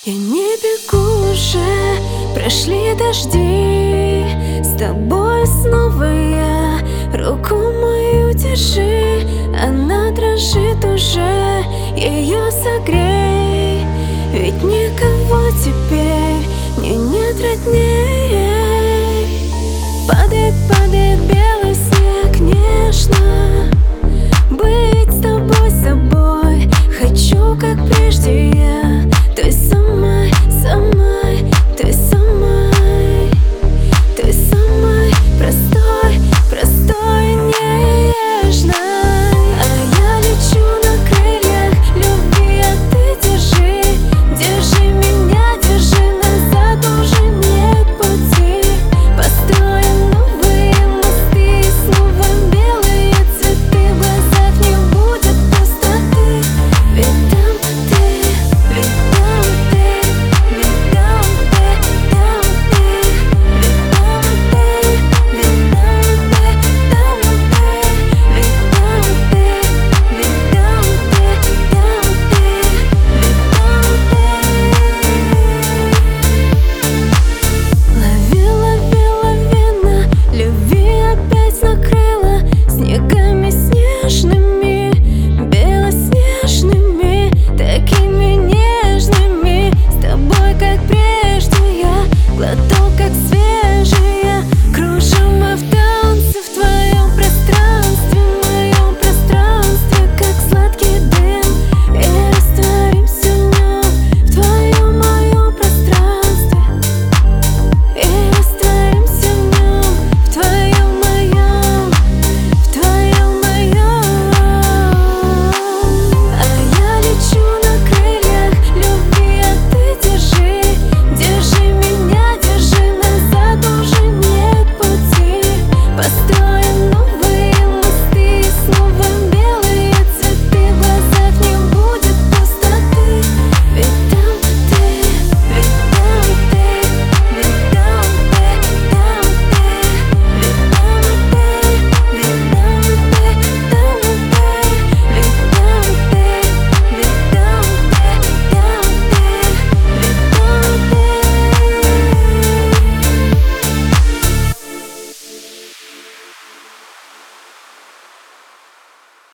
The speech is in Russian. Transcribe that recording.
Я не бегу уже, прошли дожди. С тобой снова я, руку мою держи. Она дрожит уже, ее согрей. Ведь никого теперь мне нет роднее. Падает, падает белый снег нежно.